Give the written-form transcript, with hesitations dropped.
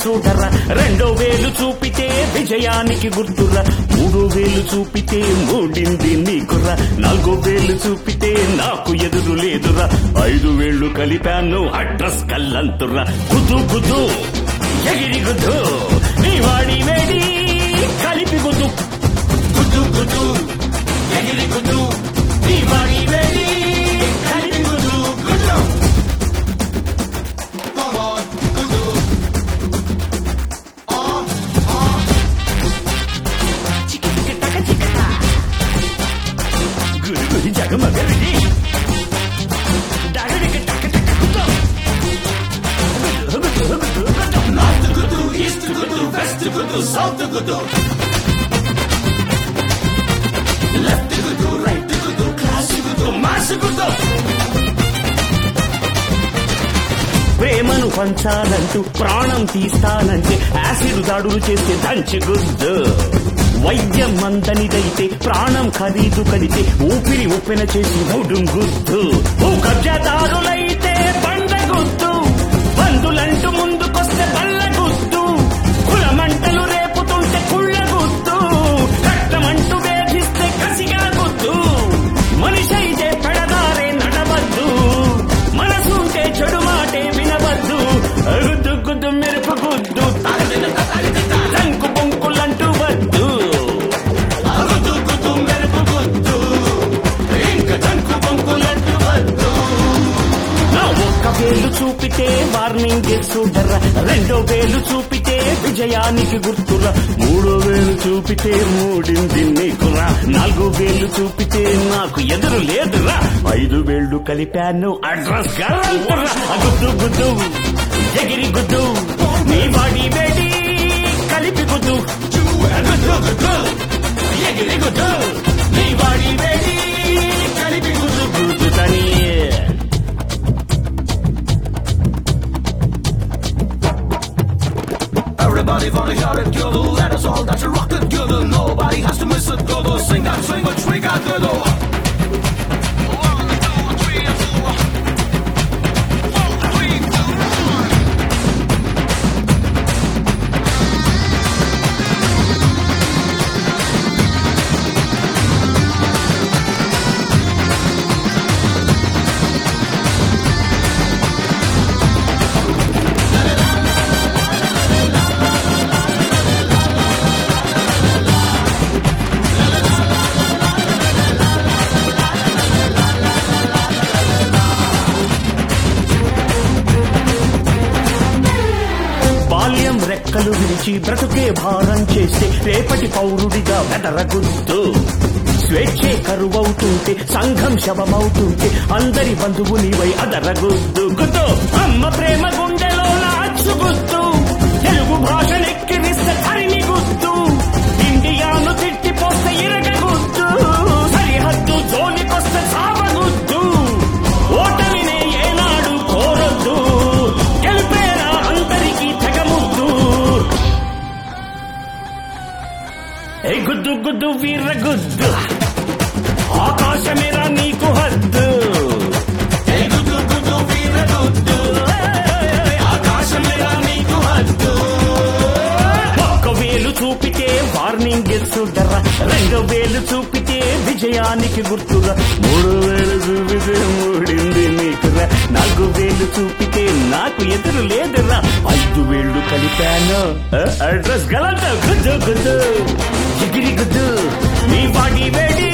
చూడరా, రెండో వేలు చూపితే విజయానికి గుర్తురా, మూడో వేలు చూపితే మూడింది నీకురా, నాలుగో వేలు చూపితే నాకు ఎదురు లేదురా, 5 వేళ్లు కలిపాను అడ్రస్ కల్లంతురా. గుద్దు గుద్దు ఎగిరి గుద్దు నీ వాడి వేడి కలిపి గుద్దు, గుద్దు గుద్దు ఎగిరి గుద్దు నీ వాడి వేడి కలిపి గుద్దు, గుద్దు గురి గురి జగమగరి దాగడికి టక టక గుద్దు, గుద్దు గుద్దు గుద్దు నార్త్ గుద్దు, ఈస్ట్ గుద్దు, వెస్ట్ గుద్దు, సౌత్ గుద్దు, లెఫ్ట్ గుద్దు, రైట్ గుద్దు, క్లాస్ గుద్దు, మాస్ గుద్దు. ప్రేమను పంచాలంటూ ప్రాణం తీస్తానంటే యాసిడ్ దాడులు చేస్తే దంచి గుద్దు, వైద్యం మందనిదైతే ప్రాణం ఖరీదు కడితే ఊపిరి ఉప్పెన చేసి మూడుం గుద్దు, కబ్జాదారులైతే బండ గుద్దు, బంధులంటూ ముందుకొస్తే బల్ల గుద్దు, కులమంటలు రేపుతుంటే కుళ్ళ గుద్దు, రక్తమంటూ వేధిస్తే కసిగా గుద్దు, మనిషి అయితే పెడదారే నడవద్దు, మనసుంటే చెడు మాటే వినవద్దు, గుద్దు గుద్దు మెరుపు గుద్దు రంకు బొంకులంటూ వద్దు, గుద్దు గుద్దు మెరుపు గుద్దు ఇంకా రంకు బొంకులంటూ వద్దు. నా ఒక్క వేలు చూపితే వార్నింగ్ చూడరా, రెండో వేలు చూపితే విజయానికి గుర్తురా, మూడో వేలు చూపితే మూడింది నీకురా, నాలుగో వేలు చూపితే నాకు ఎదురు లేదురా, 5 వేళ్లు కలిపాను అడ్రస్ గల్లంతురా. గుద్దు గుద్దు ఎగిరి గుద్దు నీ వాడి వేడి కలిపి గుద్దు, గుద్దు గుద్దు ఎగిరి గుద్దు నీ వాడి వేడి కలిపి గుద్దు, గుద్దు తని. Everybody wanna hear it, yodel. Let us all dance and rock it, yodel. Nobody has to miss it, yodel. Sing that, swing it, shriek out, yodel. 1, 2, 3, 4. 1, 3, 2, 1. బాల్యం రెక్కలు విరిచి బ్రతుకే భారం చేస్తే రేపటి పౌరుడిగా వెదరగుద్దు, స్వేచ్ఛే కరువవుతుంటే సంఘం శవమవుతుంటే అందరి బంధువు నీవై అదరగుద్దు, గుద్దు అమ్మ ప్రేమ గుండెలో నాచుగుద్దు, తెలుగు భాషనెక్కిరిస్తే ధరిని గుద్దు, ఇండియాను తిట్టిపోస్తే ఇరగగుద్దు, సరిహద్దు జోలికొస్తే సావగుద్దు, ఓటమినే ఏనాడు కోరొద్దు, గెలిపేరా అందరికీ తెగముద్దు. ఏ గుద్దు గుద్దు వీర గుద్దు ఆకాశమేరా నీకు హద్దు, ఏ గుద్దు గుద్దు వీర గుద్దు ఆకాశమేరా నీకు హద్దు. ఒక్క వేలు చూపితే వార్నింగ్ చూడరా, రెండో వేలు చూపితే విజయానికి గుర్తురా, మూడో వేలు చూపితే మూడింది నీకురా, నాలుగో వేలు చూపితే నాకు ఎదురు లేదురా, 5 వేళ్లు కలిపాను అడ్రస్ గలంత, గుద్దు గుద్దు ఎగిరి గుద్దు నీ వాడి వేడి